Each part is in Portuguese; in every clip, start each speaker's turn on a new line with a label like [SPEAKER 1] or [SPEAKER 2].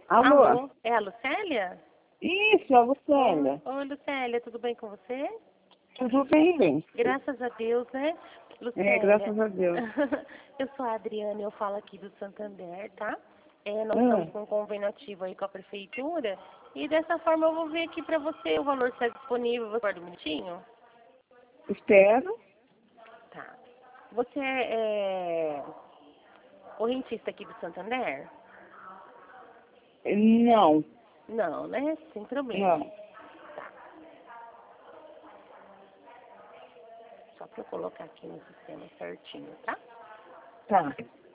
[SPEAKER 1] Alô?
[SPEAKER 2] Alô, é a Lucélia?
[SPEAKER 1] Isso, a Lucélia.
[SPEAKER 2] Oi, Lucélia, tudo bem com você?
[SPEAKER 1] Tudo bem, bem?
[SPEAKER 2] Graças a Deus, né? Lucélia,
[SPEAKER 1] É, graças a Deus.
[SPEAKER 2] eu sou a Adriana, eu falo aqui do Santander, tá? Nós estamos com um convênio ativo aí com a prefeitura e dessa forma eu vou ver aqui pra você o valor que está disponível. Você guarda um minutinho?
[SPEAKER 1] Espero.
[SPEAKER 2] Tá. Você é correntista aqui do Santander?
[SPEAKER 1] Não,
[SPEAKER 2] Não, né? Sem problema.
[SPEAKER 1] não.
[SPEAKER 2] Só pra eu colocar aqui no sistema certinho, tá?
[SPEAKER 1] Tá.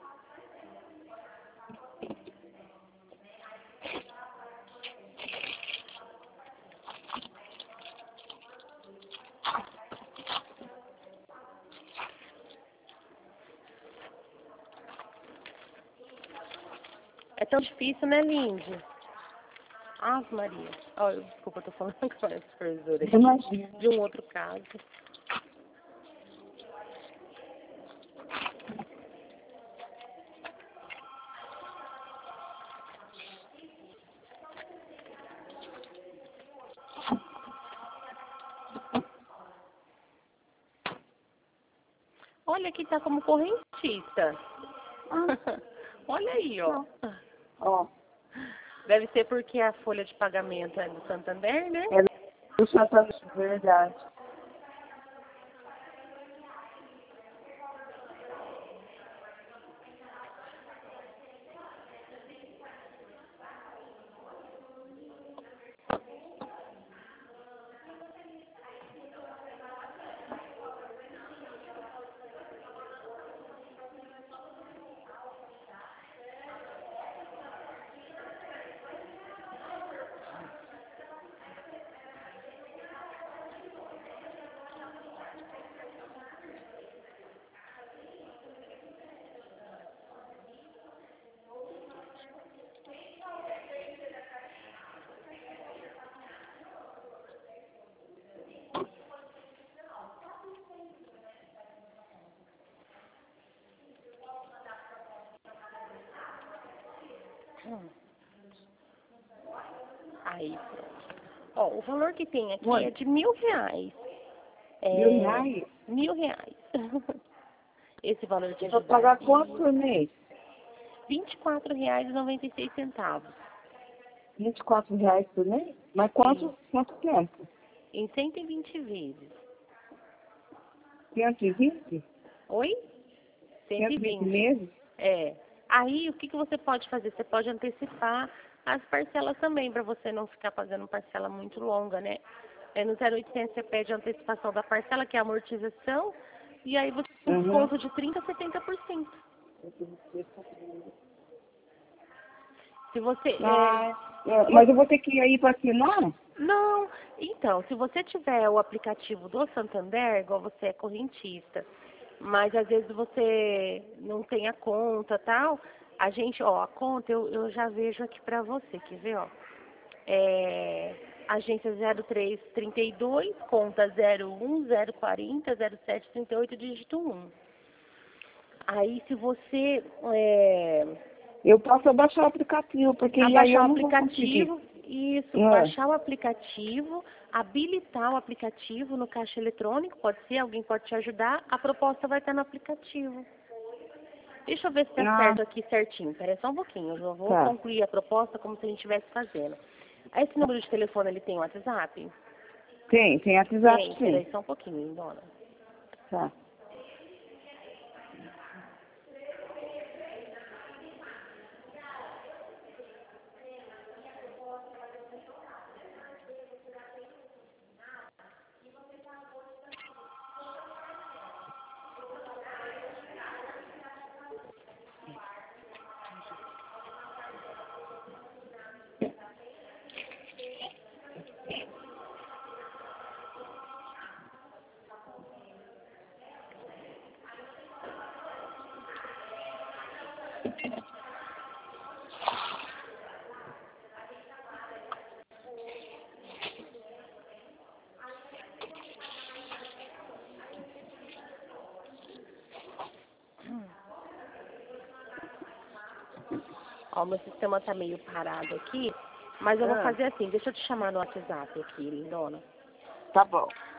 [SPEAKER 2] É tão difícil, né, Lindy? Ave Maria. Desculpa, eu tô falando com a supervisora aqui
[SPEAKER 1] Imagina.
[SPEAKER 2] de um outro caso. Olha aqui, tá como correntista. Olha aí, ó.
[SPEAKER 1] Ó,
[SPEAKER 2] Deve ser porque a folha de pagamento é do Santander, né?
[SPEAKER 1] é do Santander, verdade.
[SPEAKER 2] Aí, pronto. Ó, o valor que tem aqui
[SPEAKER 1] Oi.
[SPEAKER 2] é de R$ 1.000.
[SPEAKER 1] R$ 1.000?
[SPEAKER 2] R$ 1.000. Esse valor te
[SPEAKER 1] Eu vou
[SPEAKER 2] ajuda
[SPEAKER 1] pagar
[SPEAKER 2] aqui.
[SPEAKER 1] quanto por mês?
[SPEAKER 2] R$ 24,96.
[SPEAKER 1] R$ 24 por mês? Mas
[SPEAKER 2] Sim.
[SPEAKER 1] quanto tempo?
[SPEAKER 2] Em 120 vezes.
[SPEAKER 1] 120?
[SPEAKER 2] Oi?
[SPEAKER 1] 120
[SPEAKER 2] 120.
[SPEAKER 1] meses?
[SPEAKER 2] É. Aí, o que você pode fazer? Você pode antecipar as parcelas também, para você não ficar pagando parcela muito longa, né? No 0800 você pede a antecipação da parcela, que é a amortização, e aí você tem um desconto de 30% a 70%. Se você...
[SPEAKER 1] Mas eu vou ter que ir para assinar?
[SPEAKER 2] Não, então, se você tiver o aplicativo do Santander, igual você é correntista, mas às vezes você não tem a conta tal, a gente, ó, a conta eu já vejo aqui pra você, quer ver, ó? Agência 0332, conta 01 040 0738, dígito 1. Aí se você
[SPEAKER 1] Eu posso baixar o aplicativo, porque aí eu
[SPEAKER 2] abaixar o
[SPEAKER 1] não vou conseguir.
[SPEAKER 2] aplicativo, isso, baixar o aplicativo, habilitar o aplicativo no caixa eletrônico, pode ser, alguém pode te ajudar, a proposta vai estar no aplicativo. Deixa eu ver se tá certo aqui certinho, espera só um pouquinho, eu já vou concluir a proposta como se a gente estivesse fazendo. Esse número de telefone, ele tem WhatsApp?
[SPEAKER 1] Tem WhatsApp, sim.
[SPEAKER 2] Peraí só um pouquinho, dona.
[SPEAKER 1] Tá.
[SPEAKER 2] Ó, meu sistema tá meio parado aqui, mas eu vou fazer assim, deixa eu te chamar no WhatsApp aqui, lindona.
[SPEAKER 1] Tá bom.